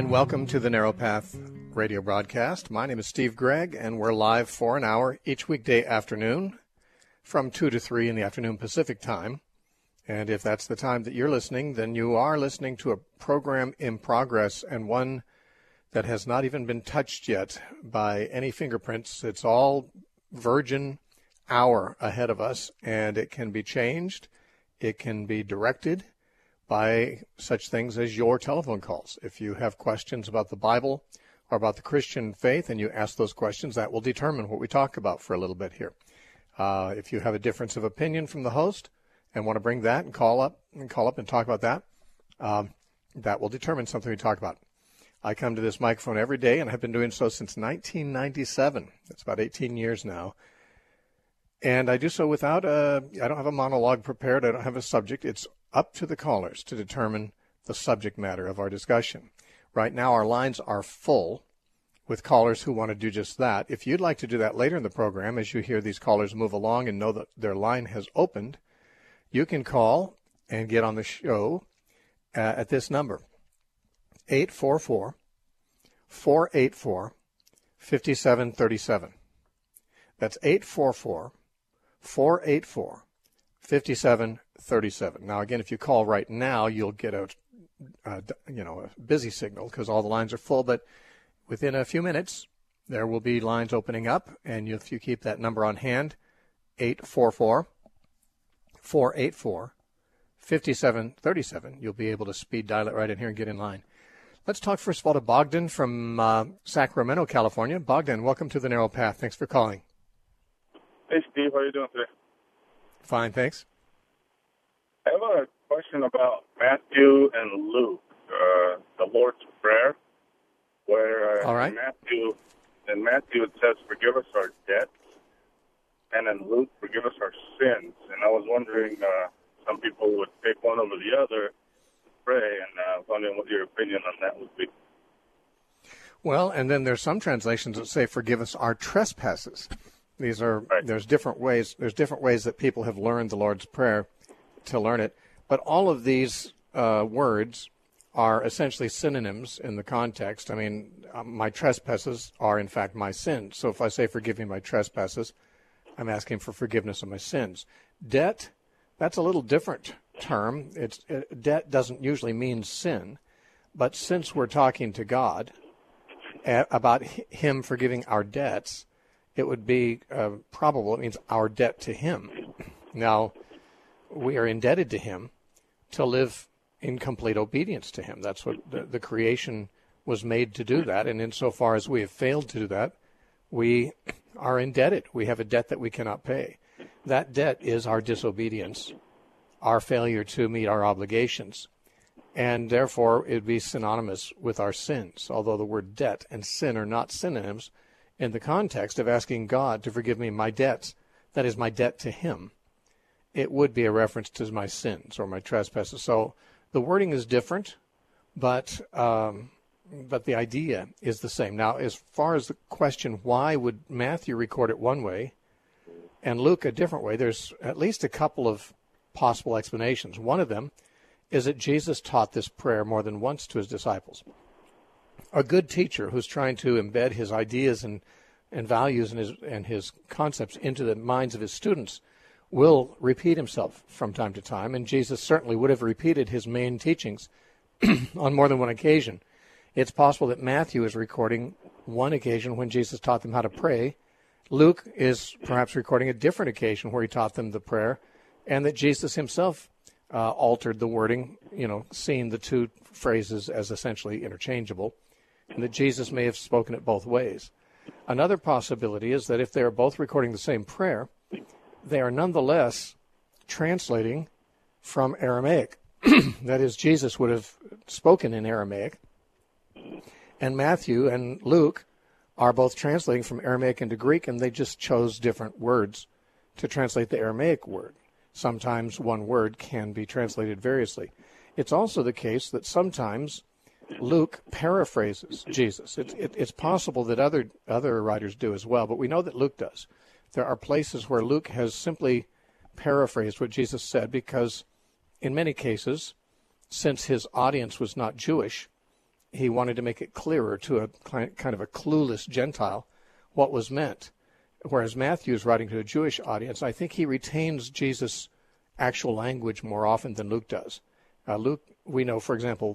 and welcome to the Narrow Path radio broadcast. My name is Steve Gregg, and we're live for an hour each weekday afternoon from 2 to 3 in the afternoon Pacific time. And if that's the time that you're listening, then you are listening to a program in progress and one that has not even been touched yet by any fingerprints. It's all virgin hour ahead of us, and it can be changed. It can be directed by such things as your telephone calls. If you have questions about the Bible or about the Christian faith and you ask those questions, that will determine what we talk about for a little bit here. If you have a difference of opinion from the host and want to bring that and call up and talk about that, that will determine something we talk about. I come to this microphone every day, and I've been doing so since 1997. That's about 18 years now. And I do so without I don't have a monologue prepared. I don't have a subject. It's up to the callers to determine the subject matter of our discussion. Right now, our lines are full with callers who want to do just that. If you'd like to do that later in the program, as you hear these callers move along and know that their line has opened, you can call and get on the show at this number, 844-484-5737. That's 844-484-5737. Now, again, if you call right now, you'll get a busy signal because all the lines are full. But within a few minutes, there will be lines opening up. And if you keep that number on hand, 844-484-5737, you'll be able to speed dial it right in here and get in line. Let's talk first of all to Bogdan from Sacramento, California. Bogdan, welcome to the Narrow Path. Thanks for calling. Hey, Steve. How are you doing today? Fine, thanks. I have a question about Matthew and Luke, the Lord's Prayer, where all right. in Matthew it says, forgive us our debts, and in Luke, forgive us our sins. And I was wondering, some people would pick one over the other to pray, and I was wondering what your opinion on that would be. Well, and then there's some translations that say, forgive us our trespasses. These are right. There's different ways that people have learned the Lord's Prayer to learn it, but all of these words are essentially synonyms in the context. I mean, my trespasses are in fact my sins. So if I say forgive me my trespasses, I'm asking for forgiveness of my sins. Debt, that's a little different term. Debt doesn't usually mean sin, but since we're talking to God about Him forgiving our debts, it would be probable it means our debt to Him. Now, we are indebted to Him to live in complete obedience to Him. That's what the creation was made to do that. And insofar as we have failed to do that, we are indebted. We have a debt that we cannot pay. That debt is our disobedience, our failure to meet our obligations. And therefore, it would be synonymous with our sins, although the word debt and sin are not synonyms in the context of asking God to forgive me my debts. That is my debt to Him. It would be a reference to my sins or my trespasses. So the wording is different, but the idea is the same. Now, as far as the question, why would Matthew record it one way and Luke a different way, there's at least a couple of possible explanations. One of them is that Jesus taught this prayer more than once to His disciples. A good teacher who's trying to embed his ideas and values and his concepts into the minds of his students will repeat himself from time to time, and Jesus certainly would have repeated his main teachings on more than one occasion. It's possible that Matthew is recording one occasion when Jesus taught them how to pray. Luke is perhaps recording a different occasion where he taught them the prayer, and that Jesus himself altered the wording, seeing the two phrases as essentially interchangeable, and that Jesus may have spoken it both ways. Another possibility is that if they are both recording the same prayer, they are nonetheless translating from Aramaic. That is, Jesus would have spoken in Aramaic, and Matthew and Luke are both translating from Aramaic into Greek, and they just chose different words to translate the Aramaic word. Sometimes one word can be translated variously. It's also the case that sometimes Luke paraphrases Jesus. It's possible that other writers do as well, but we know that Luke does. There are places where Luke has simply paraphrased what Jesus said because, in many cases, since his audience was not Jewish, he wanted to make it clearer to a kind of a clueless Gentile what was meant. Whereas Matthew is writing to a Jewish audience, I think he retains Jesus' actual language more often than Luke does. Luke, we know, for example,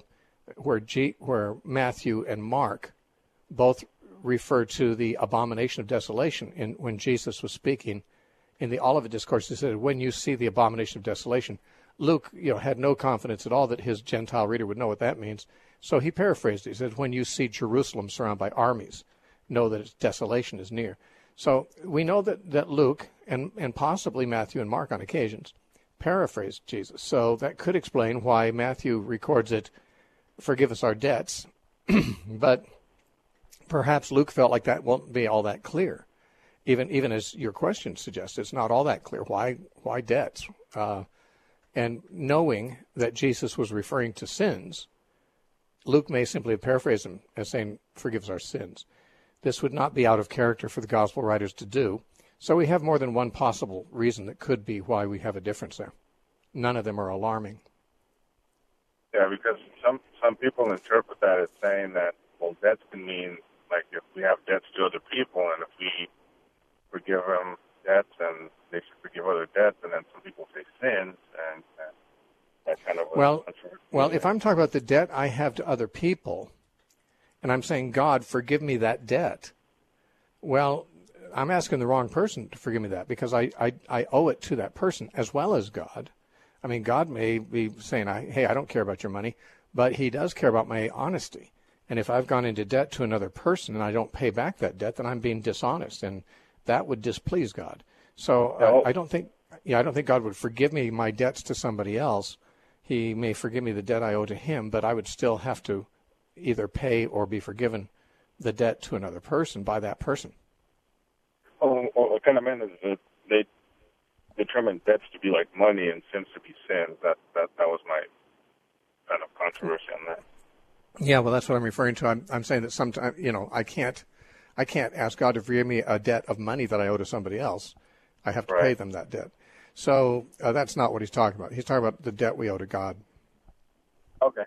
where Matthew and Mark both refer to the abomination of desolation when Jesus was speaking in the Olivet Discourse. He said, when you see the abomination of desolation. Luke, had no confidence at all that his Gentile reader would know what that means. So he paraphrased it. He said, when you see Jerusalem surrounded by armies, know that its desolation is near. So we know that Luke and possibly Matthew and Mark on occasions paraphrased Jesus. So that could explain why Matthew records it, forgive us our debts, but perhaps Luke felt like that won't be all that clear. Even as your question suggests, it's not all that clear. Why debts? And knowing that Jesus was referring to sins, Luke may simply have paraphrased him as saying, forgive us our sins. This would not be out of character for the gospel writers to do. So we have more than one possible reason that could be why we have a difference there. None of them are alarming. Yeah, because some people interpret that as saying that, well, debts can mean, like, if we have debts to other people, and if we forgive them debts, and they should forgive other debts, and then some people say sins, and that kind of... Well, if I'm talking about the debt I have to other people, and I'm saying, God, forgive me that debt, well, I'm asking the wrong person to forgive me that, because I owe it to that person as well as God. I mean, God may be saying, hey, I don't care about your money, but he does care about my honesty. And if I've gone into debt to another person and I don't pay back that debt, then I'm being dishonest, and that would displease God. So I don't think God would forgive me my debts to somebody else. He may forgive me the debt I owe to him, but I would still have to either pay or be forgiven the debt to another person by that person. Oh, what kind of meant is that they determine debts to be like money and sins to be sins. That was my kind of controversy on that. Yeah, well, that's what I'm referring to. I'm saying that sometimes, I can't ask God to forgive me a debt of money that I owe to somebody else. I have to pay them that debt. So that's not what he's talking about. He's talking about the debt we owe to God. Okay.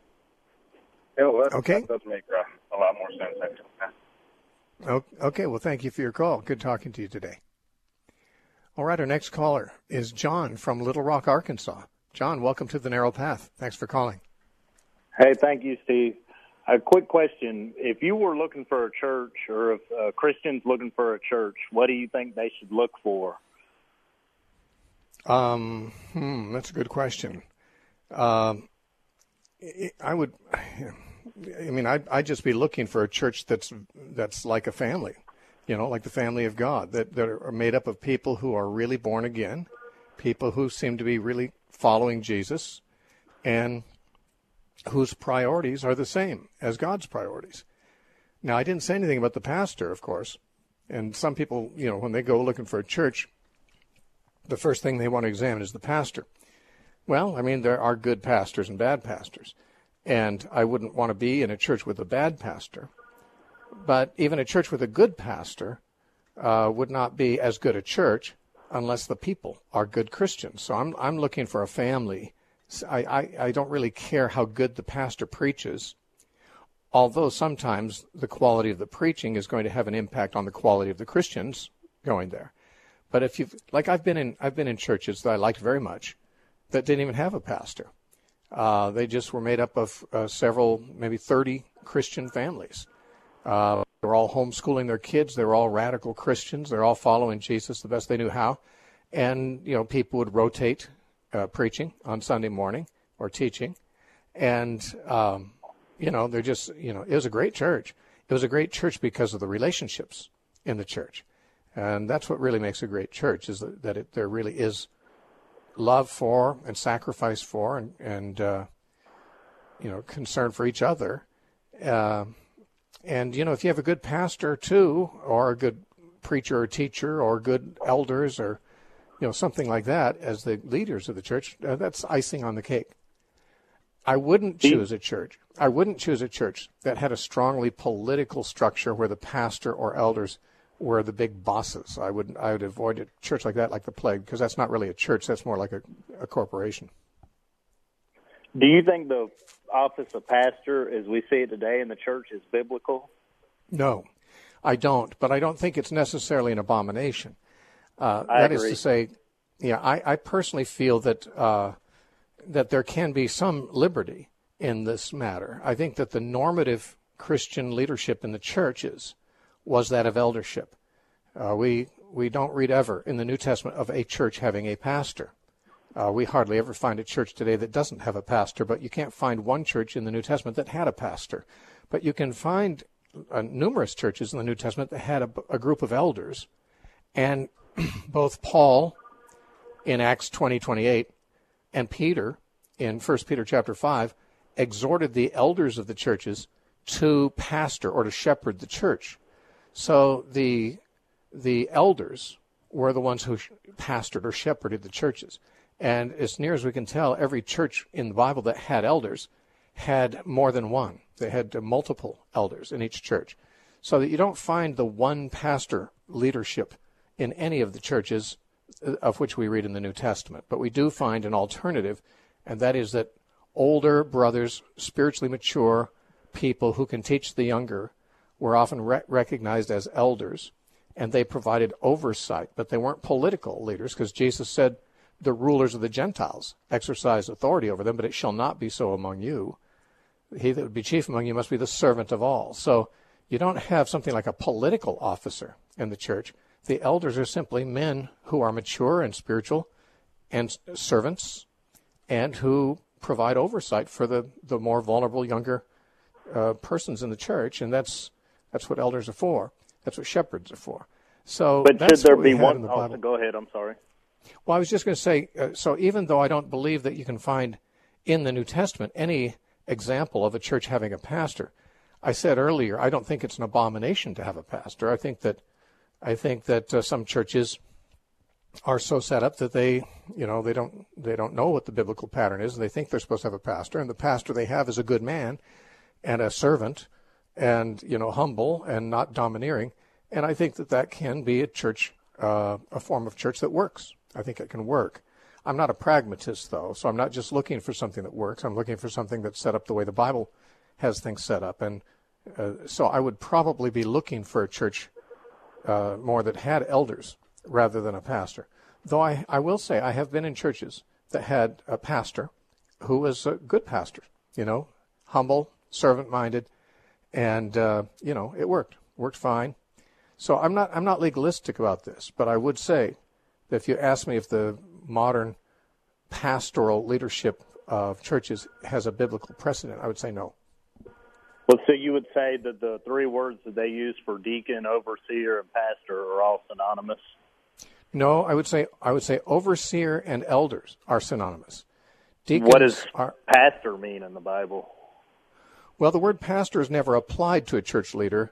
Yeah, well, okay. That does make a lot more sense, actually. Okay, well, thank you for your call. Good talking to you today. All right, our next caller is John from Little Rock, Arkansas. John, welcome to The Narrow Path. Thanks for calling. Hey, thank you, Steve. A quick question. If you were looking for a church, or if Christians looking for a church, what do you think they should look for? That's a good question. I'd just be looking for a church that's like a family, like the family of God, that are made up of people who are really born again, people who seem to be really following Jesus, and whose priorities are the same as God's priorities. Now, I didn't say anything about the pastor, of course, and some people, when they go looking for a church, the first thing they want to examine is the pastor. Well, there are good pastors and bad pastors, and I wouldn't want to be in a church with a bad pastor, but even a church with a good pastor would not be as good a church unless the people are good Christians. So I'm looking for a family. I don't really care how good the pastor preaches, although sometimes the quality of the preaching is going to have an impact on the quality of the Christians going there. But I've been in churches that I liked very much that didn't even have a pastor. They just were made up of several, maybe 30 Christian families. They were all homeschooling their kids. They were all radical Christians. They're all following Jesus the best they knew how. And, people would rotate preaching on Sunday morning or teaching. And, they're just, it was a great church. It was a great church because of the relationships in the church. And that's what really makes a great church, is that there really is love for and sacrifice for and concern for each other. And, if you have a good pastor, too, or a good preacher or teacher or good elders or, something like that as the leaders of the church, that's icing on the cake. I wouldn't choose a church that had a strongly political structure where the pastor or elders were the big bosses. I would avoid a church like that like the plague, because that's not really a church. That's more like a corporation. Do you think the office of pastor, as we see it today in the church, is biblical? No, I don't. But I don't think it's necessarily an abomination. I that agree. is to say, yeah, I personally feel that that there can be some liberty in this matter. I think that the normative Christian leadership in the churches was that of eldership. We don't read ever in the New Testament of a church having a pastor. We hardly ever find a church today that doesn't have a pastor, but you can't find one church in the New Testament that had a pastor. But you can find numerous churches in the New Testament that had a group of elders. And both Paul in Acts 20:28 and Peter in 1 Peter chapter 5 exhorted the elders of the churches to pastor or to shepherd the church. So the elders were the ones who pastored or shepherded the churches. And as near as we can tell, every church in the Bible that had elders had more than one. They had multiple elders in each church. So that you don't find the one pastor leadership in any of the churches of which we read in the New Testament. But we do find an alternative, and that is that older brothers, spiritually mature people who can teach the younger, were often recognized as elders, and they provided oversight. But they weren't political leaders, because Jesus said, the rulers of the Gentiles exercise authority over them, but it shall not be so among you. He that would be chief among you must be the servant of all. So you don't have something like a political officer in the church. The elders are simply men who are mature and spiritual and servants and who provide oversight for the more vulnerable younger persons in the church, and that's what elders are for. That's what shepherds are for. So, but that's should there what we be had one? in the Bible. Go ahead. I'm sorry. Well, I was just going to say, so even though I don't believe that you can find in the New Testament any example of a church having a pastor, I said earlier I don't think it's an abomination to have a pastor. I think that some churches are so set up that they don't know what the biblical pattern is. They think they're supposed to have a pastor, and the pastor they have is a good man and a servant, and humble and not domineering. And I think that can be a church, a form of church that works. I think it can work. I'm not a pragmatist, though, so I'm not just looking for something that works. I'm looking for something that's set up the way the Bible has things set up. And so I would probably be looking for a church more that had elders rather than a pastor. Though I will say I have been in churches that had a pastor who was a good pastor, humble, servant-minded, and, it worked fine. So I'm not legalistic about this, but I would say that if you ask me if the modern pastoral leadership of churches has a biblical precedent, I would say no. Well, so you would say that the three words that they use for deacon, overseer, and pastor are all synonymous? No, I would say overseer and elders are synonymous. Deacons what does pastor mean in the Bible? Well, the word pastor is never applied to a church leader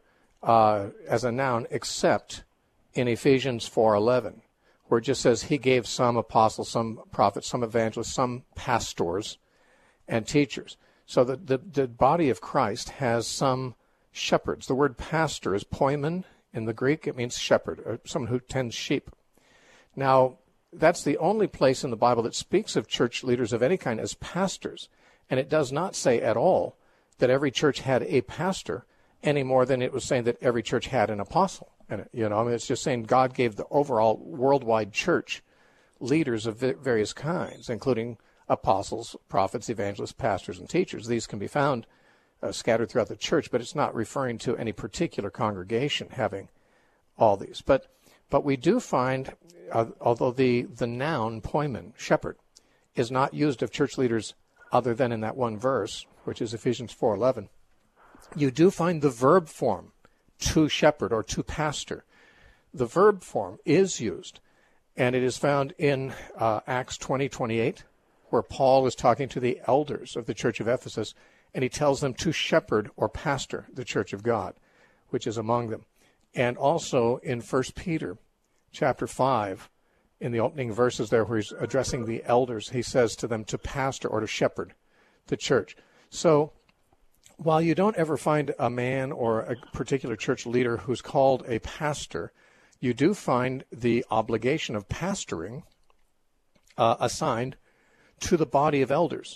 as a noun except in Ephesians 4:11, where it just says he gave some apostles, some prophets, some evangelists, some pastors and teachers. So the body of Christ has some shepherds. The word pastor is poimen in the Greek. It means shepherd, or someone who tends sheep. Now, that's the only place in the Bible that speaks of church leaders of any kind as pastors, and it does not say at all that every church had a pastor any more than it was saying that every church had an apostle. And it's just saying God gave the overall worldwide church leaders of various kinds, including apostles, prophets, evangelists, pastors, and teachers. These can be found scattered throughout the church, but it's not referring to any particular congregation having all these. But we do find, although the noun poimen, shepherd, is not used of church leaders other than in that one verse, which is Ephesians 4:11, you do find the verb form, to shepherd or to pastor. The verb form is used, and it is found in Acts 20:28, where Paul is talking to the elders of the church of Ephesus, and he tells them to shepherd or pastor the church of God, which is among them. And also in 1 Peter chapter 5, in the opening verses there where he's addressing the elders, he says to them to pastor or to shepherd the church. So while you don't ever find a man or a particular church leader who's called a pastor, you do find the obligation of pastoring assigned to the body of elders.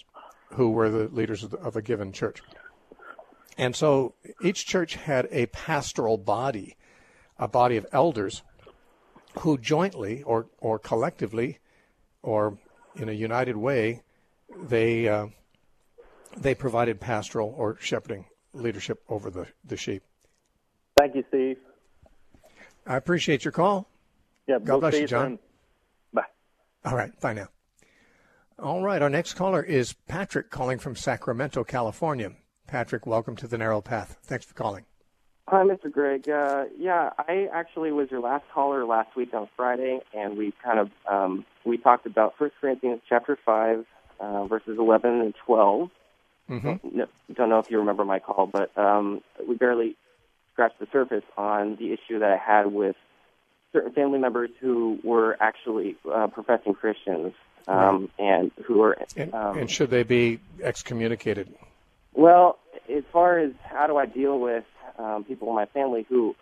who were the leaders of a given church. And so each church had a pastoral body, a body of elders who jointly or collectively or in a united way, they provided pastoral or shepherding leadership over the sheep. Thank you, Steve. I appreciate your call. Yeah, God bless you, John. Bye. All right, bye now. All right, our next caller is Patrick calling from Sacramento, California. Patrick, welcome to The Narrow Path. Thanks for calling. Hi, Mr. Greg. I actually was your last caller last week on Friday, and we we talked about 1 Corinthians chapter 5, verses 11 and 12. Mm-hmm. Don't know if you remember my call, but we barely scratched the surface on the issue that I had with certain family members who were actually professing Christians, right. And who were... and should they be excommunicated? Well, as far as how do I deal with people in my family who...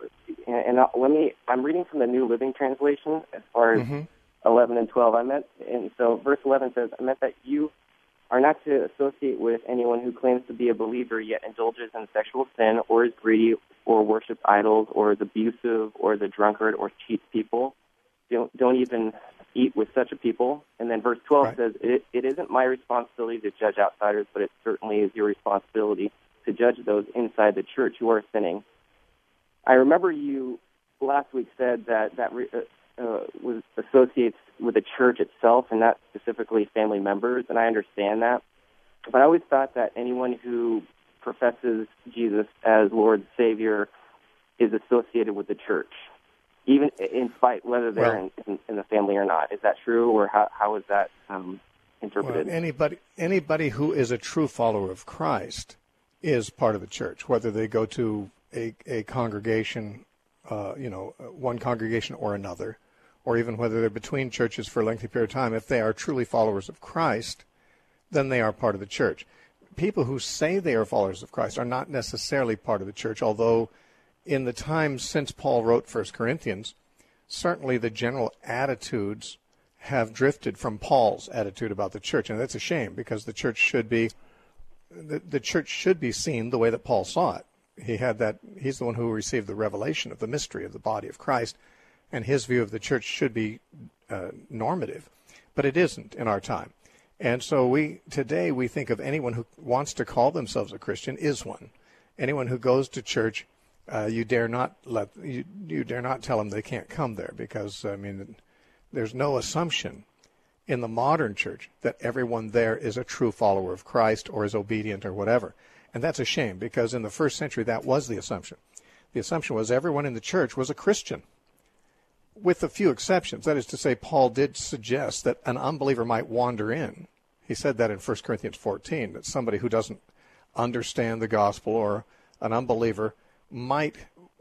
I'm reading from the New Living Translation as far as 11 and 12. So verse 11 says, I meant that you are not to associate with anyone who claims to be a believer yet indulges in sexual sin or is greedy or worships idols or is abusive or is a drunkard or cheats people. Don't even eat with such a people. And then verse 12 right. says, it isn't my responsibility to judge outsiders, but it certainly is your responsibility to judge those inside the church who are sinning. I remember you last week said that was associates with the church itself and not specifically family members, and I understand that. But I always thought that anyone who professes Jesus as Lord and Savior is associated with the church, even in spite whether they're in the family or not. Is that true, or how is that interpreted? Well, anybody who is a true follower of Christ is part of the church, whether they go to a congregation, one congregation or another, or even whether they're between churches for a lengthy period of time. If they are truly followers of Christ, then they are part of the church. People who say they are followers of Christ are not necessarily part of the church, although in the time since Paul wrote 1 Corinthians, certainly the general attitudes have drifted from Paul's attitude about the church, and that's a shame because the church should be seen the way that Paul saw it. He's the one who received the revelation of the mystery of the body of Christ, and his view of the church should be normative, but it isn't in our time. And so today we think of anyone who wants to call themselves a Christian is one. Anyone who goes to church, you dare not tell them they can't come there, because there's no assumption in the modern church that everyone there is a true follower of Christ or is obedient or whatever. And that's a shame, because in the first century that was the assumption. The assumption was everyone in the church was a Christian, with a few exceptions. That is to say, Paul did suggest that an unbeliever might wander in. He said that in 1 Corinthians 14, that somebody who doesn't understand the gospel or an unbeliever might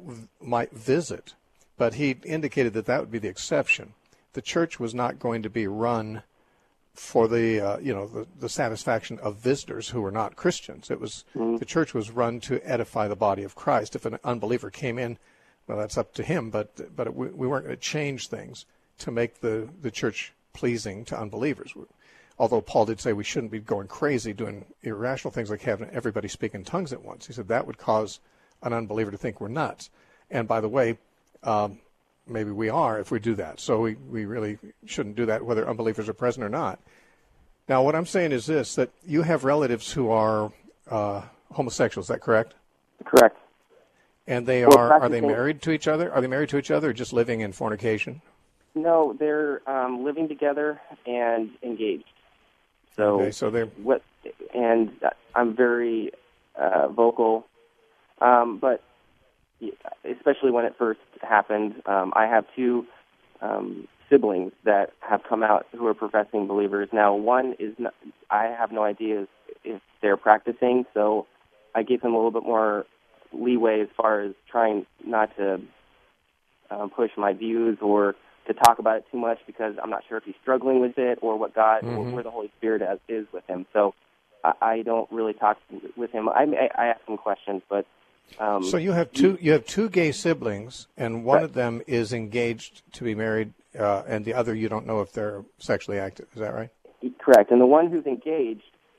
visit. But he indicated that would be the exception. The church was not going to be run for the satisfaction of visitors who were not Christians. It was the church was run to edify the body of Christ. If an unbeliever came in, well, that's up to him, but we weren't going to change things to make the church pleasing to unbelievers. Although Paul did say we shouldn't be going crazy doing irrational things like having everybody speak in tongues at once. He said that would cause an unbeliever to think we're nuts. And by the way, maybe we are if we do that. So we really shouldn't do that whether unbelievers are present or not. Now, what I'm saying is this, that you have relatives who are homosexuals. Is that correct? Correct. And are they married to each other? Are they married to each other or just living in fornication? No, they're living together and engaged. So, okay, so they're... And I'm very vocal, but especially when it first happened, I have two siblings that have come out who are professing believers. Now, one is not, I have no idea if they're practicing, so I gave them a little bit more leeway as far as trying not to push my views or to talk about it too much, because I'm not sure if he's struggling with it or what God or where the Holy Spirit is with him. So I don't really talk with him. I ask him questions, but so you have two gay siblings, and one of them is engaged to be married, and the other you don't know if they're sexually active. Is that right? Correct. And the one who's engaged,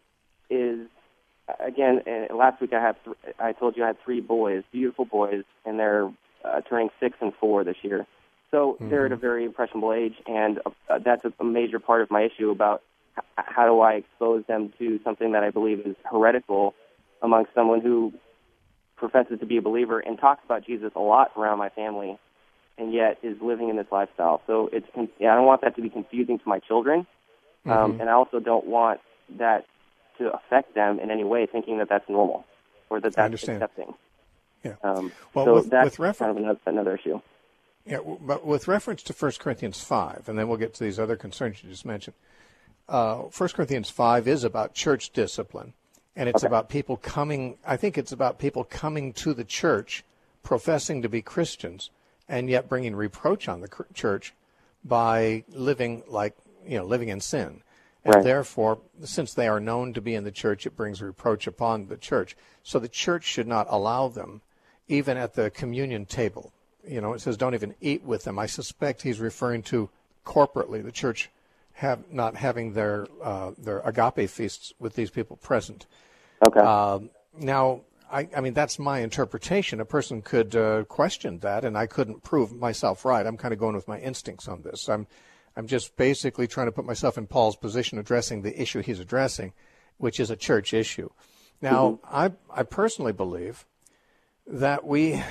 is, again, last week I told you I had 3 boys, beautiful boys, and they're turning 6 and 4 this year. So they're at a very impressionable age, and that's a major part of my issue about how do I expose them to something that I believe is heretical amongst someone who professes to be a believer and talks about Jesus a lot around my family, and yet is living in this lifestyle. So I don't want that to be confusing to my children, and I also don't want that to affect them in any way, thinking that that's normal or that that's accepting. Yeah. Well, so that's kind of another issue. Yeah, but with reference to 1 Corinthians 5, and then we'll get to these other concerns you just mentioned, 1 Corinthians 5 is about church discipline, and it's about people coming, I think it's about people coming to the church, professing to be Christians, and yet bringing reproach on the church by living in sin. And therefore, since they are known to be in the church, it brings reproach upon the church. So the church should not allow them, even at the communion table. It says don't even eat with them. I suspect he's referring to corporately, the church not having their agape feasts with these people present. Okay. Now, I mean, that's my interpretation. A person could question that, and I couldn't prove myself right. I'm kind of going with my instincts on this. I'm just basically trying to put myself in Paul's position, addressing the issue he's addressing, which is a church issue. Now, I personally believe that we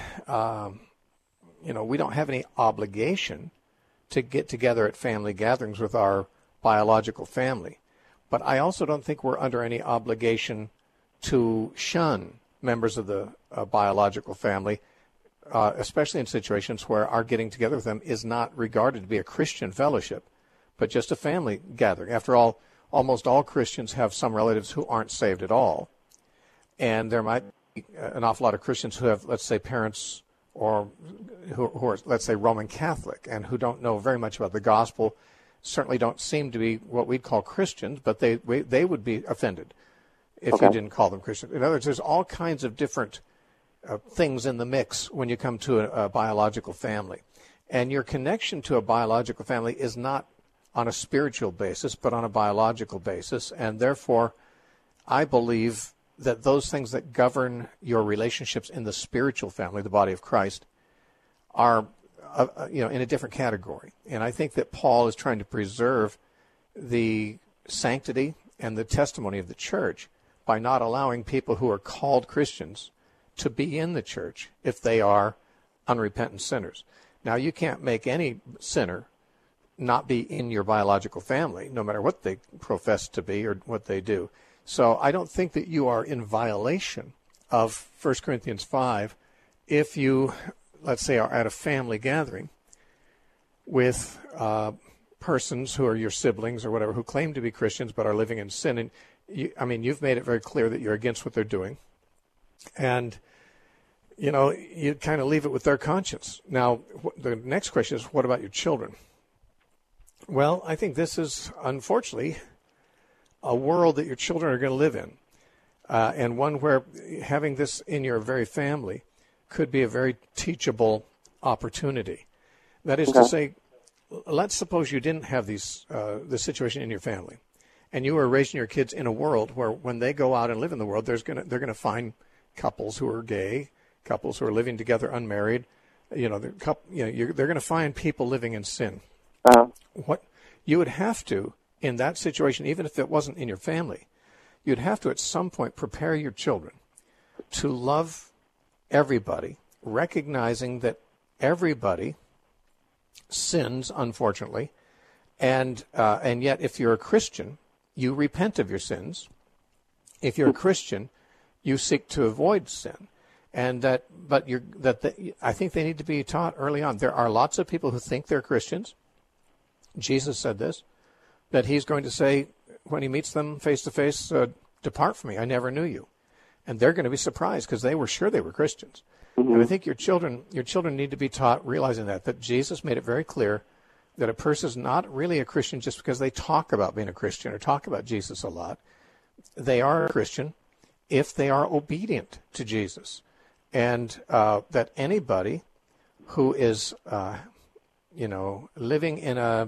don't have any obligation to get together at family gatherings with our biological family. But I also don't think we're under any obligation to shun members of the biological family, especially in situations where our getting together with them is not regarded to be a Christian fellowship, but just a family gathering. After all, almost all Christians have some relatives who aren't saved at all. And there might be an awful lot of Christians who have, let's say, parents or who are, let's say, Roman Catholic and who don't know very much about the gospel, certainly don't seem to be what we'd call Christians, but they would be offended if you didn't call them Christian. In other words, there's all kinds of different things in the mix when you come to a biological family. And your connection to a biological family is not on a spiritual basis, but on a biological basis. And therefore, I believe that those things that govern your relationships in the spiritual family, the body of Christ, are in a different category. And I think that Paul is trying to preserve the sanctity and the testimony of the church by not allowing people who are called Christians to be in the church if they are unrepentant sinners. Now, you can't make any sinner not be in your biological family, no matter what they profess to be or what they do. So I don't think that you are in violation of 1 Corinthians 5 if you, let's say, are at a family gathering with persons who are your siblings or whatever who claim to be Christians but are living in sin. And you've made it very clear that you're against what they're doing. And, you kind of leave it with their conscience. Now, the next question is, what about your children? Well, I think this is, unfortunately, a world that your children are going to live in, and one where having this in your very family could be a very teachable opportunity. That is to say, let's suppose you didn't have this situation in your family, and you were raising your kids in a world where when they go out and live in the world, they're going to find couples who are gay, couples who are living together unmarried. They're going to find people living in sin. What you would have to, in that situation, even if it wasn't in your family, you'd have to at some point prepare your children to love everybody, recognizing that everybody sins, unfortunately, and yet if you're a Christian, you repent of your sins. If you're a Christian, you seek to avoid sin. And I think they need to be taught early on. There are lots of people who think they're Christians. Jesus said this, that he's going to say when he meets them face to face, depart from me, I never knew you. And they're going to be surprised because they were sure they were Christians. Mm-hmm. And I think your children need to be taught realizing that Jesus made it very clear that a person is not really a Christian just because they talk about being a Christian or talk about Jesus a lot. They are a Christian if they are obedient to Jesus. And that anybody who is, living in a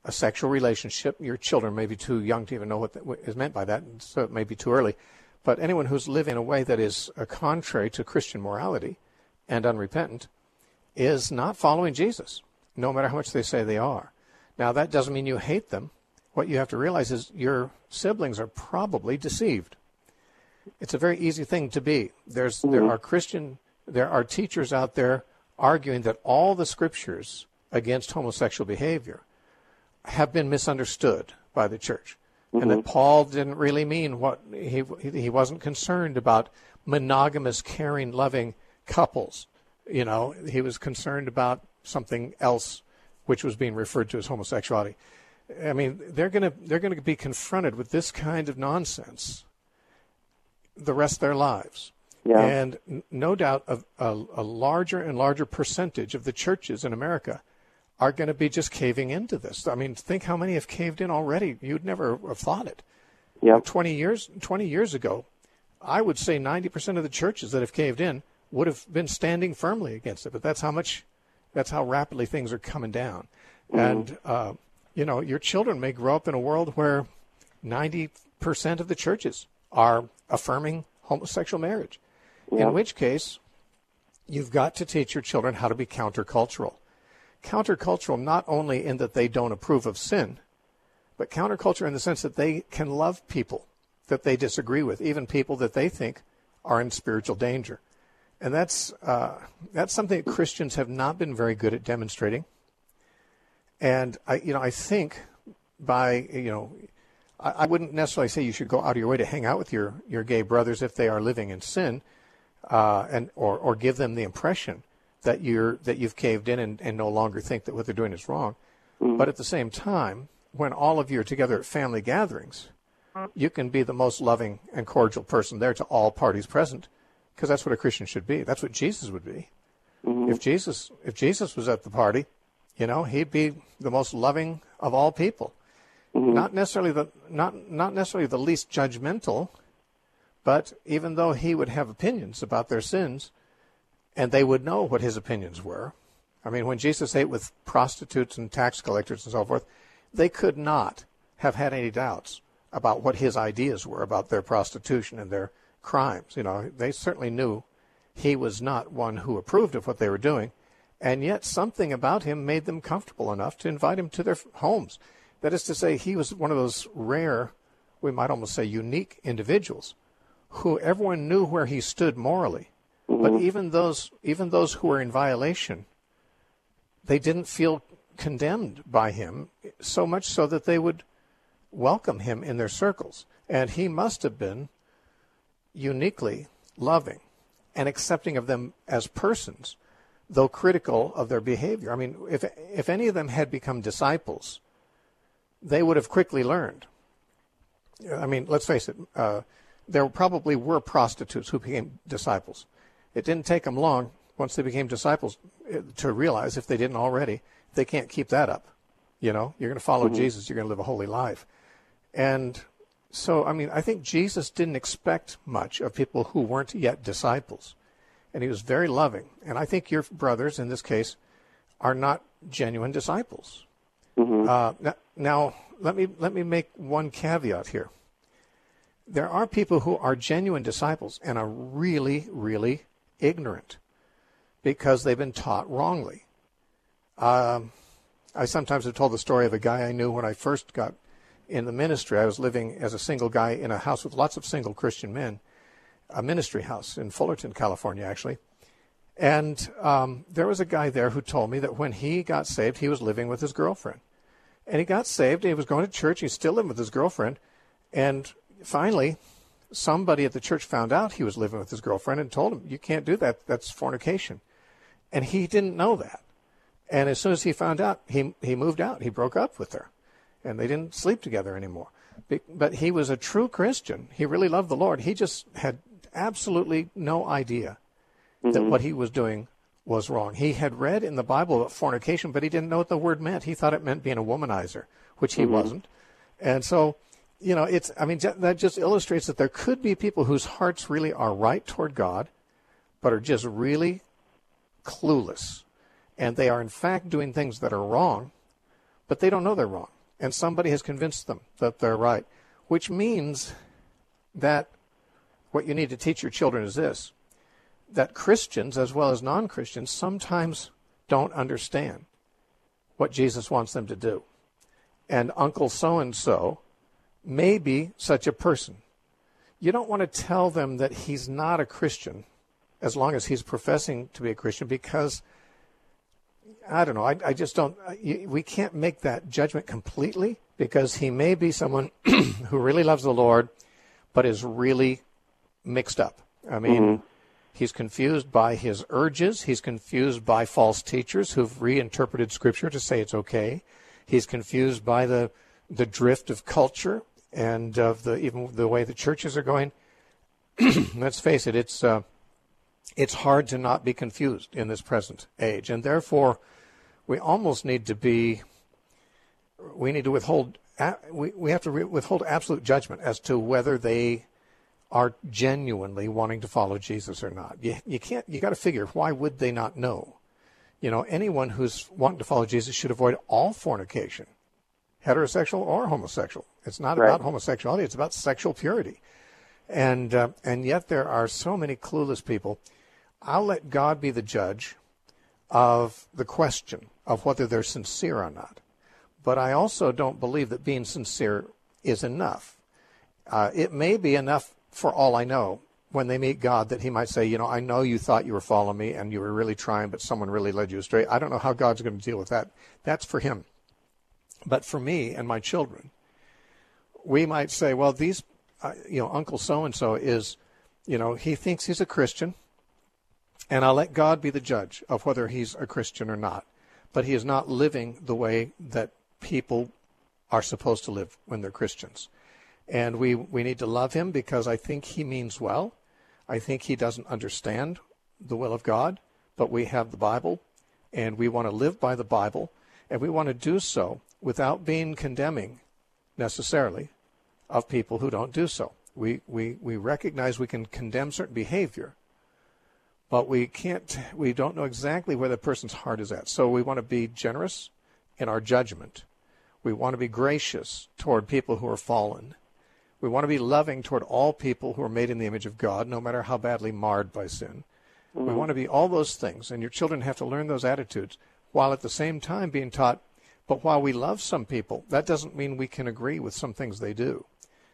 a sexual relationship. Your children may be too young to even know what is meant by that, so it may be too early. But anyone who's living in a way that is contrary to Christian morality and unrepentant is not following Jesus, no matter how much they say they are. Now, that doesn't mean you hate them. What you have to realize is your siblings are probably deceived. It's a very easy thing to be. There are teachers out there arguing that all the scriptures against homosexual behavior have been misunderstood by the church. And that Paul didn't really mean what he wasn't concerned about monogamous, caring, loving couples. You know, he was concerned about something else, which was being referred to as homosexuality. I mean, they're going to be confronted with this kind of nonsense the rest of their lives. Yeah. And no doubt a larger and larger percentage of the churches in America are going to be just caving into this. I mean, think how many have caved in already. You'd never have thought it. Yeah. 20 years ago, I would say 90% of the churches that have caved in would have been standing firmly against it. But that's how rapidly things are coming down. And, you know, your children may grow up in a world where 90% of the churches are affirming homosexual marriage, in which case you've got to teach your children how to be countercultural. Countercultural not only in that they don't approve of sin, but countercultural in the sense that they can love people that they disagree with, even people that they think are in spiritual danger. And that's something that Christians have not been very good at demonstrating. And I think I wouldn't necessarily say you should go out of your way to hang out with your gay brothers if they are living in sin, or give them the impression that you've caved in and no longer think that what they're doing is wrong. But at the same time, when all of you are together at family gatherings, you can be the most loving and cordial person there to all parties present, because that's what a Christian should be. That's what Jesus would be. If Jesus was at the party, you know, he'd be the most loving of all people. Not necessarily the least judgmental, but even though he would have opinions about their sins, and they would know what his opinions were. I mean, when Jesus ate with prostitutes and tax collectors and so forth, they could not have had any doubts about what his ideas were about their prostitution and their crimes. You know, they certainly knew he was not one who approved of what they were doing, and yet something about him made them comfortable enough to invite him to their homes. That is to say, he was one of those rare, we might almost say unique individuals who everyone knew where he stood morally. But even those who were in violation, they didn't feel condemned by him, so much so that they would welcome him in their circles. And he must have been uniquely loving and accepting of them as persons, though critical of their behavior. I mean, if any of them had become disciples, they would have quickly learned. I mean, let's face it, there probably were prostitutes who became disciples. It didn't take them long, once they became disciples, to realize, if they didn't already, they can't keep that up. You know, you're going to follow Jesus, you're going to live a holy life. And so, I mean, I think Jesus didn't expect much of people who weren't yet disciples. And he was very loving. And I think your brothers, in this case, are not genuine disciples. Now, let me make one caveat here. There are people who are genuine disciples and are really, really ignorant because they've been taught wrongly. I sometimes have told the story of a guy I knew when I first got in the ministry. I was living as a single guy in a house with lots of single Christian men, a ministry house in Fullerton, California, actually. And there was a guy there who told me that when he got saved, he was living with his girlfriend. And he got saved, he was going to church, he's still living with his girlfriend, and finally, somebody at the church found out he was living with his girlfriend and told him, you can't do that, that's fornication. And he didn't know that. And as soon as he found out, he moved out, he broke up with her, and they didn't sleep together anymore. But he was a true Christian, he really loved the Lord, he just had absolutely no idea that what he was doing was wrong. He had read in the Bible about fornication, but he didn't know what the word meant. He thought it meant being a womanizer, which he wasn't. And so, you know, that just illustrates that there could be people whose hearts really are right toward God, but are just really clueless. And they are, in fact, doing things that are wrong, but they don't know they're wrong. And somebody has convinced them that they're right, which means that what you need to teach your children is this, that Christians as well as non-Christians sometimes don't understand what Jesus wants them to do. And Uncle so-and-so may be such a person. You don't want to tell them that he's not a Christian as long as he's professing to be a Christian, because, I don't know, I just don't, we can't make that judgment completely, because he may be someone who really loves the Lord, but is really mixed up. I mean, he's confused by his urges. He's confused by false teachers who've reinterpreted Scripture to say it's okay. He's confused by the drift of culture and of even the way the churches are going. Let's face it, it's hard to not be confused in this present age, and therefore we almost need to withhold withhold absolute judgment as to whether they are genuinely wanting to follow Jesus or not. You got to figure, why would they not know? Anyone who's wanting to follow Jesus should avoid all fornication, heterosexual or homosexual. It's not about homosexuality, it's about sexual purity. And yet there are so many clueless people. I'll let God be the judge of the question of whether they're sincere or not. But I also don't believe that being sincere is enough. It may be enough, for all I know, when they meet God, that he might say, I know you thought you were following me and you were really trying, but someone really led you astray. I don't know how God's going to deal with that. That's for him. But for me and my children, we might say, well, these, Uncle so-and-so is, he thinks he's a Christian, and I'll let God be the judge of whether he's a Christian or not. But he is not living the way that people are supposed to live when they're Christians. And we need to love him, because I think he means well. I think he doesn't understand the will of God, but we have the Bible, and we want to live by the Bible, and we want to do so without being condemning necessarily of people who don't do so. We recognize we can condemn certain behavior, but we don't know exactly where the person's heart is at. So we want to be generous in our judgment. We want to be gracious toward people who are fallen. We want to be loving toward all people who are made in the image of God, no matter how badly marred by sin. We want to be all those things, and your children have to learn those attitudes, while at the same time being taught, but while we love some people, that doesn't mean we can agree with some things they do.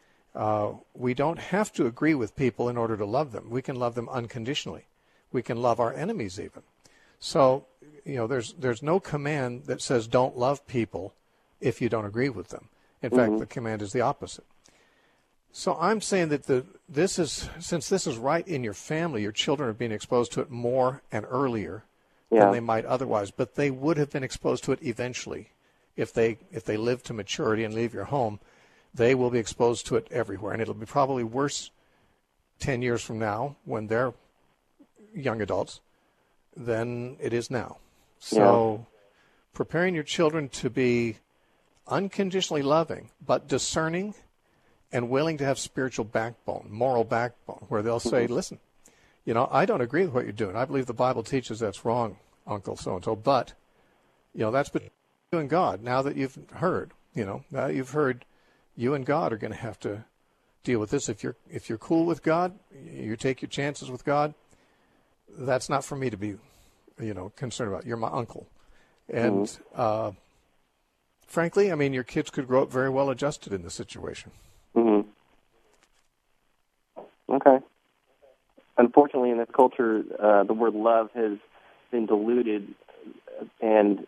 We don't have to agree with people in order to love them. We can love them unconditionally. We can love our enemies even. So, there's no command that says don't love people if you don't agree with them. In fact, the command is the opposite. So I'm saying that since this is right in your family, your children are being exposed to it more and earlier than they might otherwise. But they would have been exposed to it eventually. If they live to maturity and leave your home, they will be exposed to it everywhere. And it'll be probably worse 10 years from now, when they're young adults, than it is now. So preparing your children to be unconditionally loving, but discerning and willing to have spiritual backbone, moral backbone, where they'll say, listen, I don't agree with what you're doing. I believe the Bible teaches that's wrong, Uncle so-and-so, but, that's between you and God. Now that you've heard, now that you've heard, you and God are going to have to deal with this. If you're cool with God, you take your chances with God, that's not for me to be, concerned about. You're my uncle. And frankly, your kids could grow up very well adjusted in this situation. Okay. Unfortunately, in this culture, the word love has been diluted, and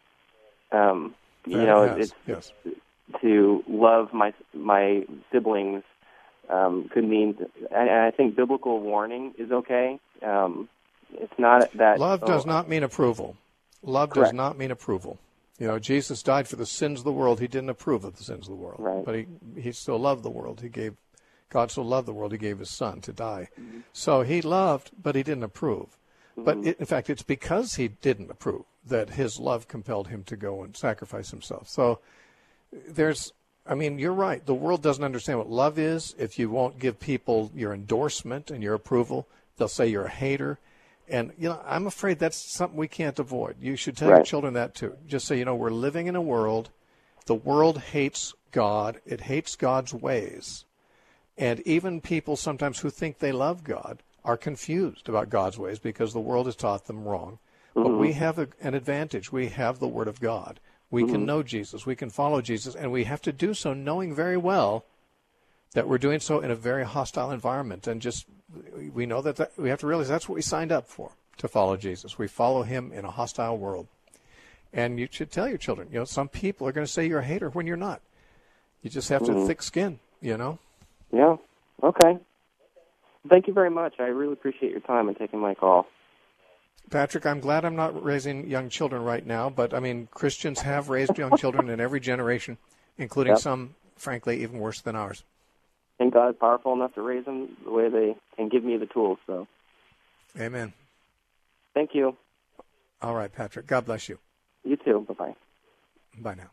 yes. To love my siblings could mean. I think biblical warning is okay. It's not that love does not mean approval. Love does not mean approval. Jesus died for the sins of the world. He didn't approve of the sins of the world, but he still loved the world. God so loved the world, he gave his son to die. So he loved, but he didn't approve. But in fact, it's because he didn't approve that his love compelled him to go and sacrifice himself. So you're right. The world doesn't understand what love is. If you won't give people your endorsement and your approval, they'll say you're a hater. And, I'm afraid that's something we can't avoid. You should tell your children that too. Just say, we're living in a world The world hates God. It hates God's ways. And even people sometimes who think they love God are confused about God's ways because the world has taught them wrong. But we have an advantage. We have the Word of God. We can know Jesus. We can follow Jesus. And we have to do so knowing very well that we're doing so in a very hostile environment. And just we know that we have to realize that's what we signed up for, to follow Jesus. We follow him in a hostile world. And you should tell your children, some people are going to say you're a hater when you're not. You just have to thick skin, Yeah. Okay. Thank you very much. I really appreciate your time and taking my call. Patrick, I'm glad I'm not raising young children right now, but, Christians have raised young children in every generation, including some, frankly, even worse than ours. And God is powerful enough to raise them the way they and give me the tools. So, amen. Thank you. All right, Patrick. God bless you. You too. Bye-bye. Bye now.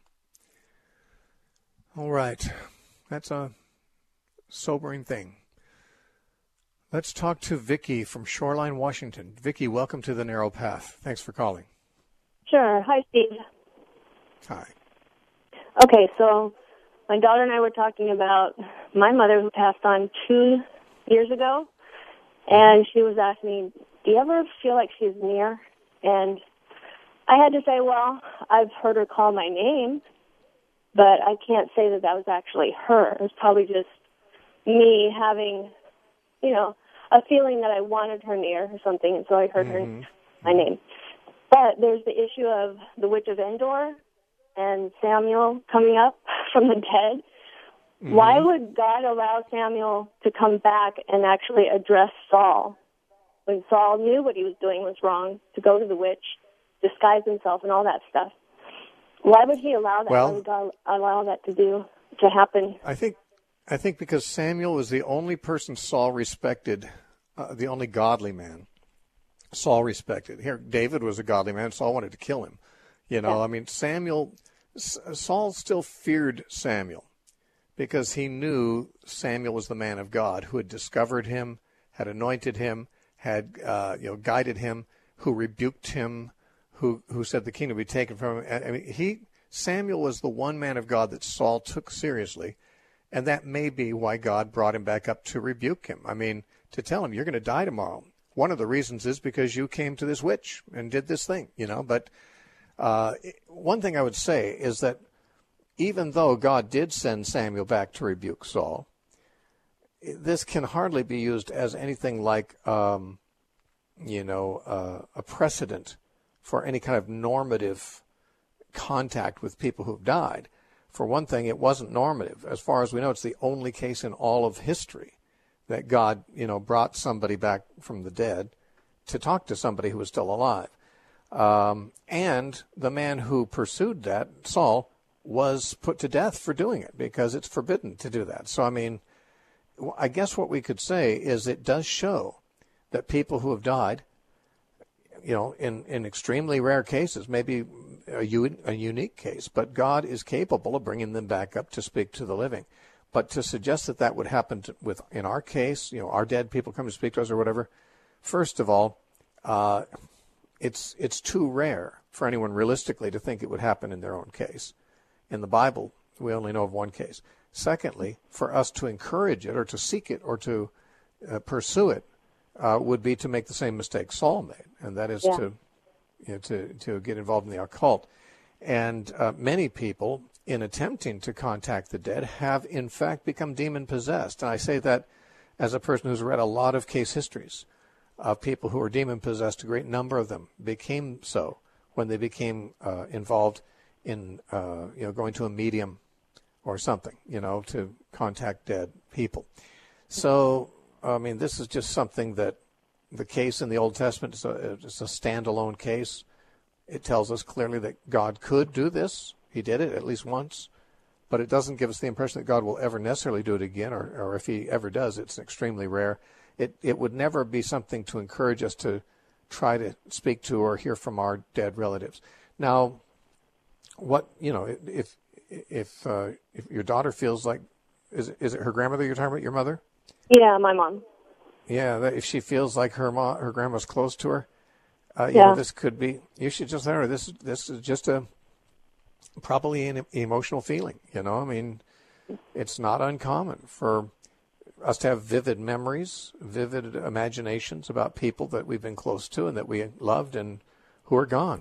All right. That's a sobering thing. Let's talk to Vicki from Shoreline, Washington. Vicki, welcome to The Narrow Path. Thanks for calling. Sure. Hi, Steve. Hi. Okay, so my daughter and I were talking about my mother who passed on 2 years ago, and she was asking me, do you ever feel like she's near? And I had to say, well, I've heard her call my name, but I can't say that was actually her. It was probably just me having, a feeling that I wanted her near or something, and so I heard my name. But there's the issue of the Witch of Endor and Samuel coming up from the dead. Why would God allow Samuel to come back and actually address Saul when Saul knew what he was doing was wrong, to go to the witch, disguise himself, and all that stuff? Why would he allow that? Why would God allow that to happen? I think because Samuel was the only person Saul respected, the only godly man Saul respected. Here, David was a godly man. Saul wanted to kill him. Saul still feared Samuel because he knew Samuel was the man of God who had discovered him, had anointed him, had guided him, who rebuked him, who said the kingdom would be taken from him. Samuel was the one man of God that Saul took seriously. And that may be why God brought him back up to rebuke him. To tell him, you're going to die tomorrow. One of the reasons is because you came to this witch and did this thing, But one thing I would say is that even though God did send Samuel back to rebuke Saul, this can hardly be used as anything like, a precedent for any kind of normative contact with people who've died. For one thing, it wasn't normative. As far as we know, it's the only case in all of history that God, brought somebody back from the dead to talk to somebody who was still alive. And the man who pursued that, Saul, was put to death for doing it because it's forbidden to do that. So, I guess what we could say is it does show that people who have died, in extremely rare cases, maybe a unique case, but God is capable of bringing them back up to speak to the living. But to suggest that would happen in our case, our dead people come to speak to us or whatever, first of all, it's too rare for anyone realistically to think it would happen in their own case. In the Bible, we only know of one case. Secondly, for us to encourage it or to seek it or to pursue it would be to make the same mistake Saul made, and that is to get involved in the occult. And many people, in attempting to contact the dead, have in fact become demon-possessed. And I say that as a person who's read a lot of case histories of people who were demon-possessed. A great number of them became so when they became involved in going to a medium or something, to contact dead people. So, this is just something that the case in the Old Testament is a standalone case. It tells us clearly that God could do this. He did it at least once. But it doesn't give us the impression that God will ever necessarily do it again, or if he ever does, it's extremely rare. It would never be something to encourage us to try to speak to or hear from our dead relatives. Now, if your daughter feels like, is it her grandmother you're talking about, your mother? Yeah, my mom. Yeah, if she feels like her grandma's close to her, this could be. You should just let her. This is just probably an emotional feeling. You know, I mean, it's not uncommon for us to have vivid memories, vivid imaginations about people that we've been close to and that we loved and who are gone.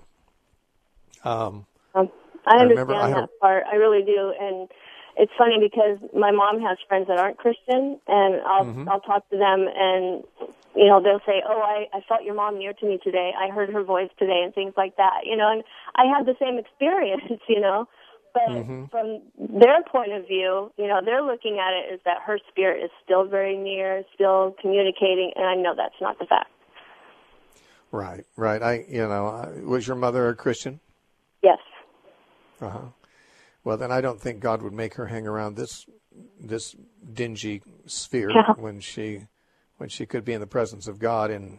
I understand that part. I really do. And it's funny because my mom has friends that aren't Christian, and I'll talk to them, and they'll say, "Oh, I felt your mom near to me today. I heard her voice today," and things like that. And I had the same experience. But from their point of view, they're looking at it as that her spirit is still very near, still communicating, and I know that's not the fact. Right. Was your mother a Christian? Yes. Well, then I don't think God would make her hang around this dingy sphere when she could be in the presence of God in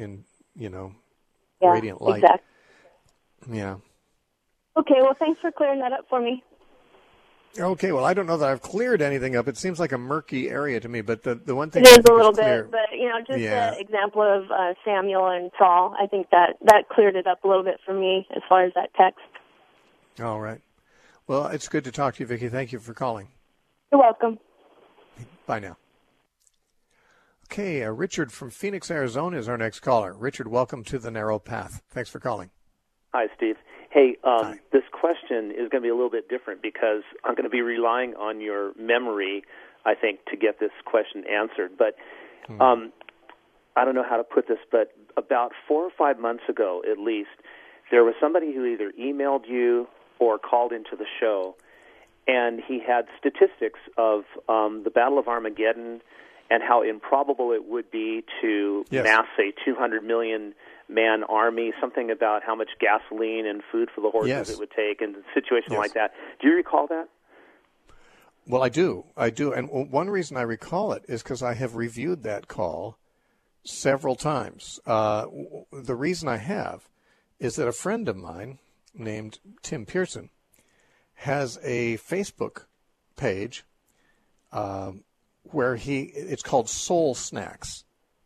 radiant light. Exactly. Yeah. Okay, well, thanks for clearing that up for me. Okay, well, I don't know that I've cleared anything up. It seems like a murky area to me, but the one thing it is a little clear, bit, but just the example of Samuel and Saul, I think that cleared it up a little bit for me as far as that text. All right. Well, it's good to talk to you, Vicki. Thank you for calling. You're welcome. Bye now. Okay, Richard from Phoenix, Arizona is our next caller. Richard, welcome to The Narrow Path. Thanks for calling. Hi, Steve. Hey, Hi. This question is going to be a little bit different because I'm going to be relying on your memory, I think, to get this question answered. But I don't know how to put this, but about 4 or 5 months ago, at least, there was somebody who either emailed you or called into the show, and he had statistics of the Battle of Armageddon and how improbable it would be to mass a 200 million man army, something about how much gasoline and food for the horses it would take, and a situation like that. Do you recall that? Well, I do. And one reason I recall it is because I have reviewed that call several times. The reason I have is that a friend of mine named Tim Pearson has a Facebook page where it's called Soul Snacks,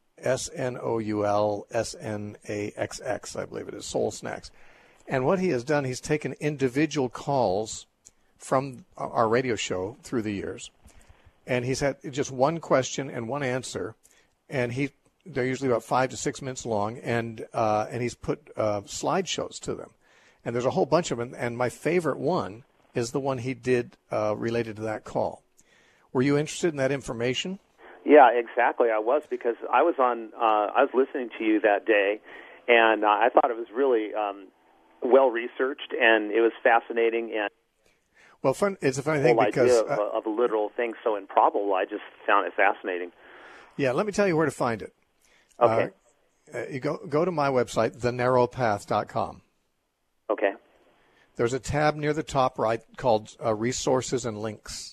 SNOULSNAXX, I believe it is, Soul Snacks. And what he has done, he's taken individual calls from our radio show through the years, and he's had just one question and one answer, and they're usually about 5 to 6 minutes long, and he's put slideshows to them. And there's a whole bunch of them, and my favorite one is the one he did related to that call. Were you interested in that information? Yeah, exactly. I was, because I was listening to you that day, and I thought it was really well researched, and it was fascinating. And it's a funny thing because idea of a literal thing so improbable, I just found it fascinating. Yeah, let me tell you where to find it. Okay. You go to my website, thenarrowpath.com. Okay. There's a tab near the top right called Resources and Links.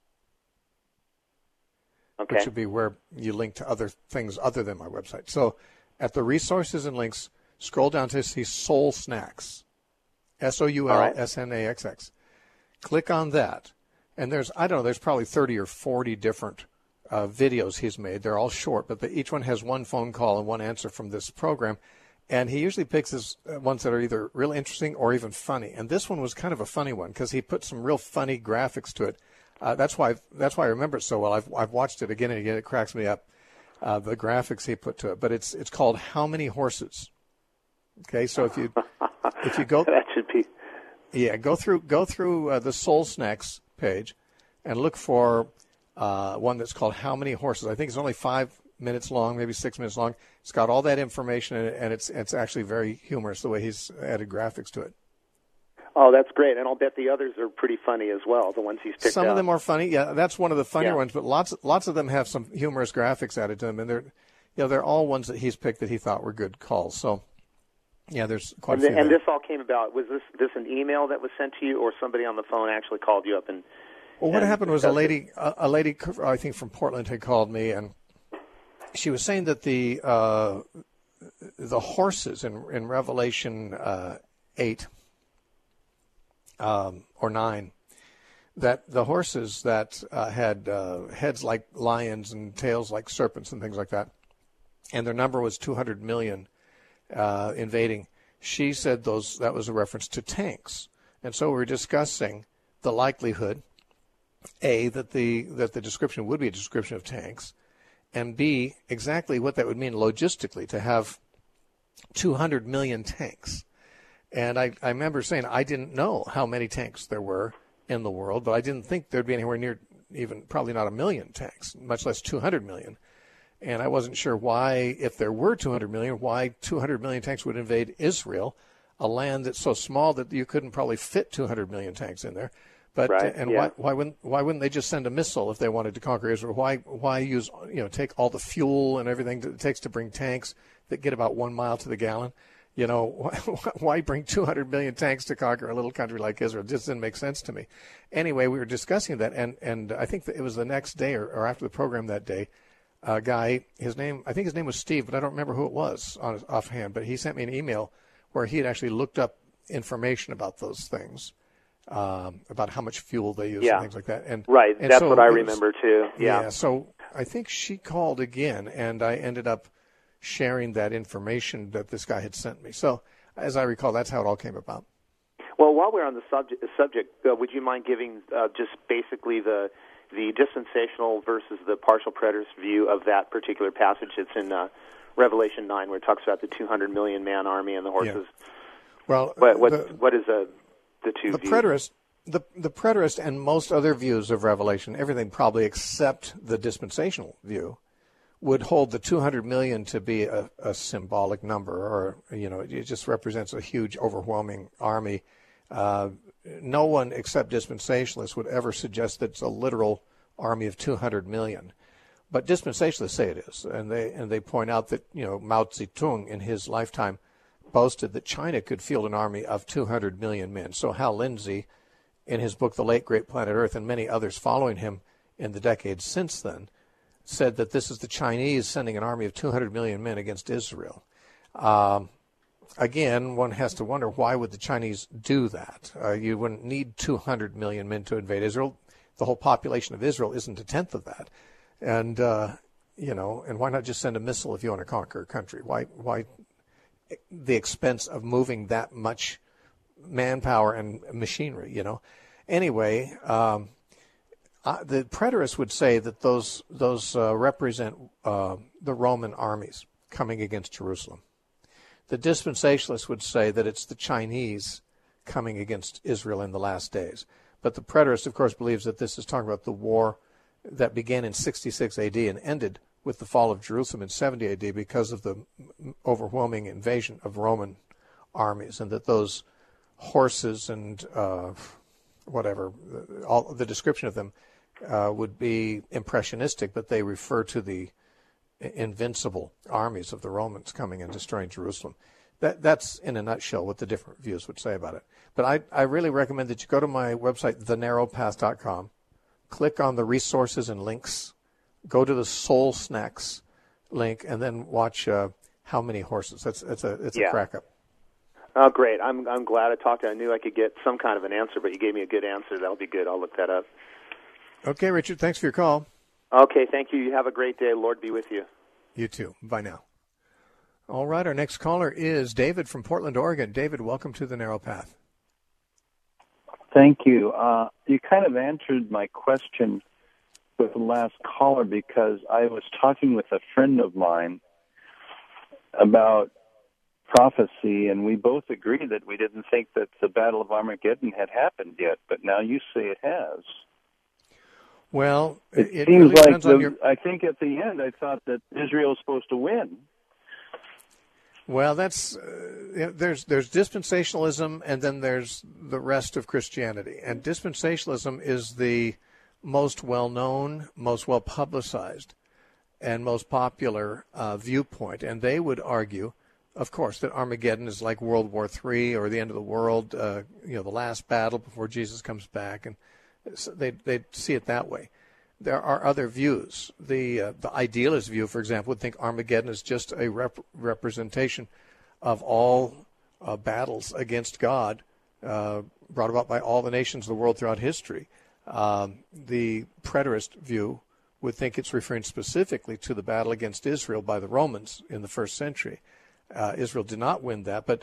Okay. Which would be where you link to other things other than my website. So at the Resources and Links, scroll down to see Soul Snacks, SOULSNAXX. Click on that, and there's probably 30 or 40 different videos he's made. They're all short, but each one has one phone call and one answer from this program. And he usually picks his ones that are either real interesting or even funny. And this one was kind of a funny one because he put some real funny graphics to it. That's why I remember it so well. I've watched it again and again. It cracks me up, the graphics he put to it. But it's called How Many Horses? Okay, so if you go that should be go through the Soul Snacks page and look for one that's called How Many Horses? I think it's only 5 minutes long, maybe 6 minutes long. It's got all that information in it, and it's actually very humorous the way he's added graphics to it. Oh, that's great, and I'll bet the others are pretty funny as well, the ones he's picked Some out. of them are funny. Yeah, that's one of the funnier ones, but lots of them have some humorous graphics added to them, and they're all ones that he's picked that he thought were good calls. So, yeah, there's quite a few. And this all came about, was this an email that was sent to you, or somebody on the phone actually called you up and... Well, what happened was a lady, I think from Portland, had called me, and she was saying that the horses in Revelation 8 or 9, that the horses that had heads like lions and tails like serpents and things like that, and their number was 200 million invading. She said that was a reference to tanks. And so we were discussing the likelihood, A, that the description would be a description of tanks, and B, exactly what that would mean logistically to have 200 million tanks. And I remember saying I didn't know how many tanks there were in the world, but I didn't think there'd be anywhere near even probably not 1 million tanks, much less 200 million. And I wasn't sure why, if there were 200 million, why 200 million tanks would invade Israel, a land that's so small that you couldn't probably fit 200 million tanks in there. But right, and yeah. why wouldn't they just send a missile if they wanted to conquer Israel? Why use, take all the fuel and everything that it takes to bring tanks that get about 1 mile to the gallon? Why bring 200 million tanks to conquer a little country like Israel? It just didn't make sense to me. Anyway, we were discussing that, and I think that it was the next day or after the program that day, a guy, I think his name was Steve, but I don't remember who it was offhand, but he sent me an email where he had actually looked up information about those things, about how much fuel they use and things like that. And right, and that's so what I remember too. Yeah. So I think she called again, and I ended up sharing that information that this guy had sent me. So as I recall, that's how it all came about. Well, while we're on the subject, would you mind giving just basically the dispensational versus the partial preterist view of that particular passage? It's in Revelation 9, where it talks about the 200 million man army and the horses. Yeah. Well, what is the two views? Preterist, the preterist and most other views of Revelation, everything probably except the dispensational view, would hold the 200 million to be a symbolic number, or it just represents a huge, overwhelming army. No one except dispensationalists would ever suggest that it's a literal army of 200 million. But dispensationalists say it is, and they point out that Mao Zedong in his lifetime boasted that China could field an army of 200 million men. So Hal Lindsey, in his book The Late Great Planet Earth, and many others following him in the decades since then, said that this is the Chinese sending an army of 200 million men against Israel. Again, one has to wonder, why would the Chinese do that? You wouldn't need 200 million men to invade Israel. The whole population of Israel isn't a tenth of that. And, and why not just send a missile if you want to conquer a country? Why the expense of moving that much manpower and machinery, Anyway, the preterists would say that those represent the Roman armies coming against Jerusalem. The dispensationalists would say that it's the Chinese coming against Israel in the last days. But the preterist, of course, believes that this is talking about the war that began in 66 AD and ended with the fall of Jerusalem in 70 AD because of the overwhelming invasion of Roman armies, and that those horses and all the description of them would be impressionistic, but they refer to the invincible armies of the Romans coming and destroying Jerusalem. That's in a nutshell what the different views would say about it. But I really recommend that you go to my website, thenarrowpath.com, click on the resources and links, go to the Soul Snacks link, and then watch How Many Horses. It's a crack up. Oh, great. I'm glad I talked to you. I knew I could get some kind of an answer, but you gave me a good answer. That'll be good. I'll look that up. Okay, Richard, thanks for your call. Okay, thank you. You have a great day. Lord be with you. You too. Bye now. All right, our next caller is David from Portland, Oregon. David, welcome to The Narrow Path. Thank you. You kind of answered my question with the last caller, because I was talking with a friend of mine about prophecy, and we both agree that we didn't think that the Battle of Armageddon had happened yet, but now you say it has. Well, it seems really like I think at the end I thought that Israel was supposed to win. Well, that's there's dispensationalism, and then there's the rest of Christianity. And dispensationalism is the most well-known, most well-publicized, and most popular viewpoint. And they would argue, of course, that Armageddon is like World War III or the end of the world, the last battle before Jesus comes back, and so they see it that way. There are other views. The idealist view, for example, would think Armageddon is just a representation of all battles against God brought about by all the nations of the world throughout history. The preterist view would think it's referring specifically to the battle against Israel by the Romans in the first century. Israel did not win that, but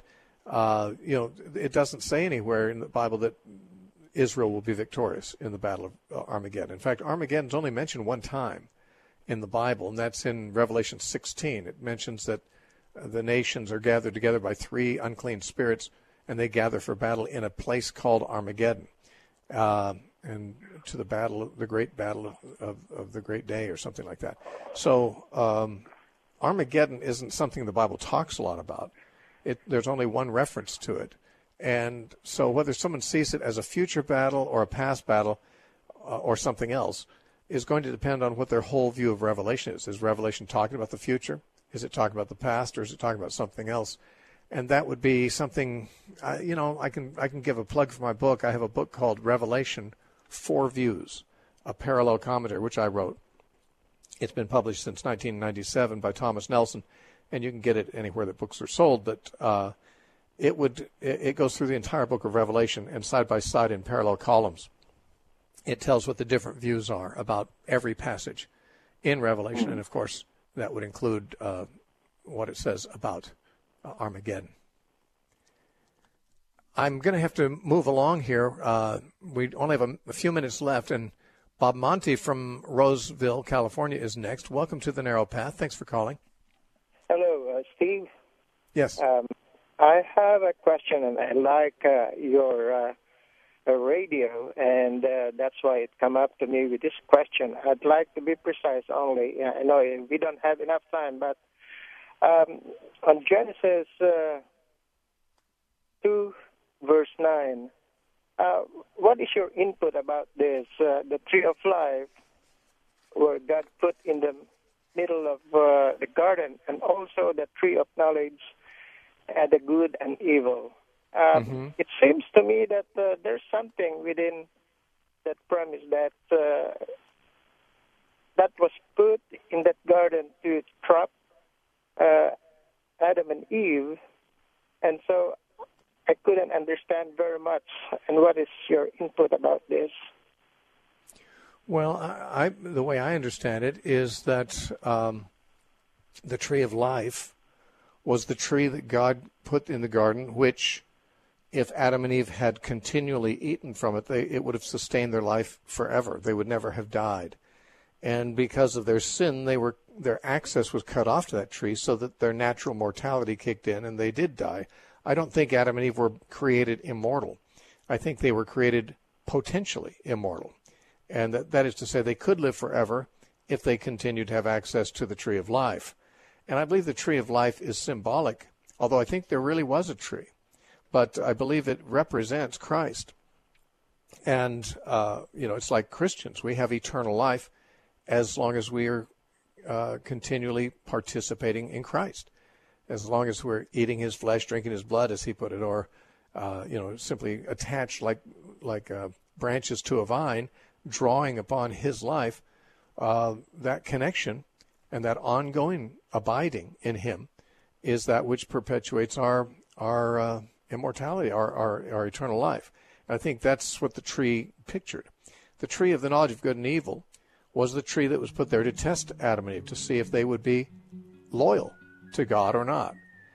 It doesn't say anywhere in the Bible that Israel will be victorious in the Battle of Armageddon. In fact, Armageddon's only mentioned one time in the Bible, and that's in Revelation 16. It mentions that the nations are gathered together by 3 unclean spirits, and they gather for battle in a place called Armageddon, and to the great battle of the great day, or something like that. So Armageddon isn't something the Bible talks a lot about. There's only one reference to it. And so whether someone sees it as a future battle or a past battle or something else is going to depend on what their whole view of Revelation is. Is Revelation talking about the future? Is it talking about the past, or is it talking about something else? And that would be something, I can give a plug for my book. I have a book called Revelation, 4 Views, a parallel commentary, which I wrote. It's been published since 1997 by Thomas Nelson, and you can get it anywhere that books are sold. But it goes through the entire book of Revelation, and side by side in parallel columns, it tells what the different views are about every passage in Revelation, and of course that would include what it says about Armageddon. I'm going to have to move along here. We only have a few minutes left, and Bob Monty from Roseville, California is next. Welcome to The Narrow Path. Thanks for calling. Hello, Steve. Yes. I have a question, and I like your radio, and that's why it come up to me with this question. I'd like to be precise only. I know we don't have enough time, but on Genesis 2, verse 9, what is your input about this? The tree of life, where God put in the middle of the garden, and also the tree of knowledge, the good and evil. It seems to me that there's something within that premise that that was put in that garden to trap Adam and Eve, and so I couldn't understand very much. And what is your input about this? Well, the way I understand it is that the tree of life was the tree that God put in the garden, which, if Adam and Eve had continually eaten from it, it would have sustained their life forever. They would never have died. And because of their sin, their access was cut off to that tree, so that their natural mortality kicked in, and they did die. I don't think Adam and Eve were created immortal. I think they were created potentially immortal. And that is to say, they could live forever if they continued to have access to the tree of life. And I believe the tree of life is symbolic, although I think there really was a tree. But I believe it represents Christ. And, it's like Christians. We have eternal life as long as we are continually participating in Christ, as long as we're eating his flesh, drinking his blood, as he put it, or, simply attached like branches to a vine, drawing upon his life. That connection and that ongoing abiding in him is that which perpetuates our immortality, our eternal life. And I think that's what the tree pictured. The tree of the knowledge of good and evil was the tree that was put there to test Adam and Eve, to see if they would be loyal to God or not.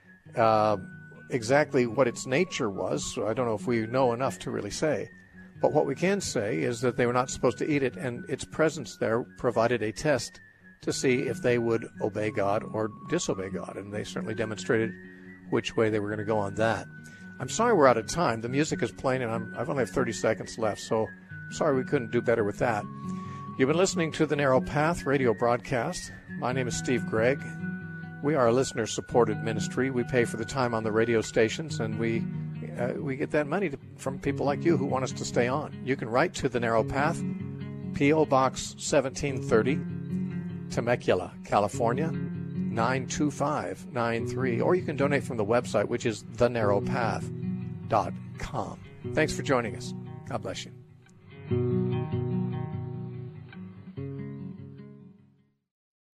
Exactly what its nature was, I don't know if we know enough to really say. But what we can say is that they were not supposed to eat it, and its presence there provided a test to see if they would obey God or disobey God. And they certainly demonstrated which way they were going to go on that. I'm sorry we're out of time. The music is playing, and I've only have 30 seconds left, so I'm sorry we couldn't do better with that. You've been listening to the Narrow Path radio broadcast. My name is Steve Gregg. We are a listener-supported ministry. We pay for the time on the radio stations, and we get that money from people like you who want us to stay on. You can write to the Narrow Path, P.O. Box 1730, Temecula, California, 92593, or you can donate from the website, which is thenarrowpath.com. Thanks for joining us. God bless you.